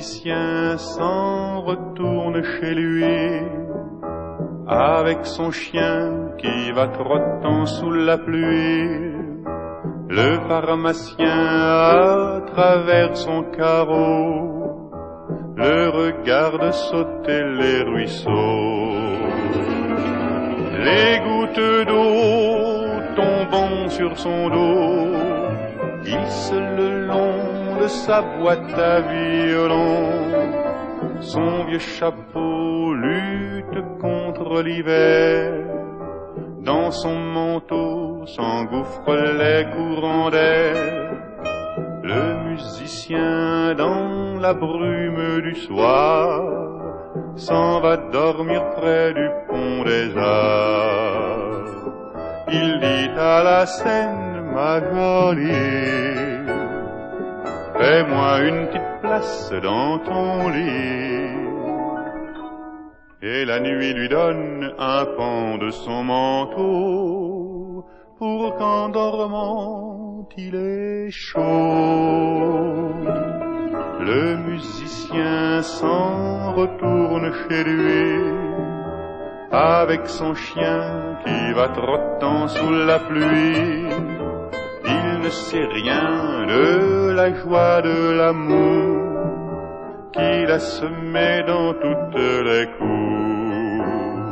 musicien s'en retourne chez lui, avec son chien qui va trottant sous la pluie. Le pharmacien à travers son carreau le regarde sauter les ruisseaux. Les gouttes d'eau tombant sur son dos glissent le long de sa boîte à violon. Son vieux chapeau lutte contre l'hiver. Dans son manteau s'engouffrent les courants d'air. Le musicien dans la brume du soir s'en va dormir près du pont des Arts. Il dit à la Seine, ma jolie, fais-moi une petite place dans ton lit. Et la nuit lui donne un pan de son manteau pour qu'en dormant il ait chaud. Le musicien s'en retourne chez lui avec son chien qui va trottant sous la pluie. Il ne sait rien de la joie de l'amour qu'il a semé dans toutes les cours.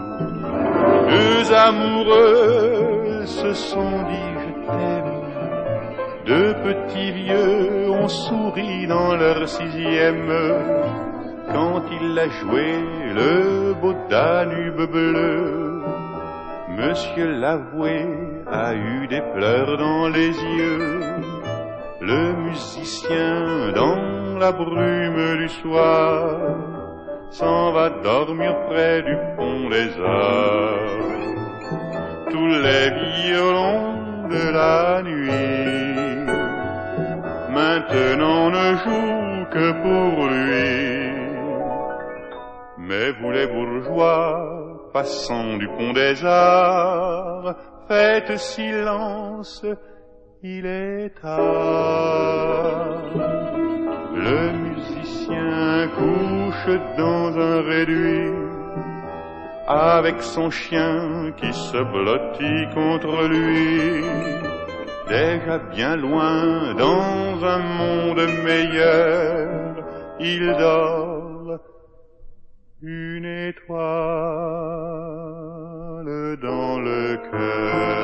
Deux amoureux se sont dit je t'aime. Deux petits vieux ont souri dans leur sixième quand il a joué le beau Danube bleu. Monsieur l'avoué a eu des pleurs dans les yeux. Le musicien dans la brume du soir s'en va dormir près du pont des Arts. Tous les violons de la nuit maintenant ne jouent que pour lui. Mais vous les bourgeois passant du pont des Arts, faites silence, il est tard. Le musicien couche dans un réduit avec son chien qui se blottit contre lui. Déjà bien loin dans un monde meilleur, il dort une étoile dans le cœur.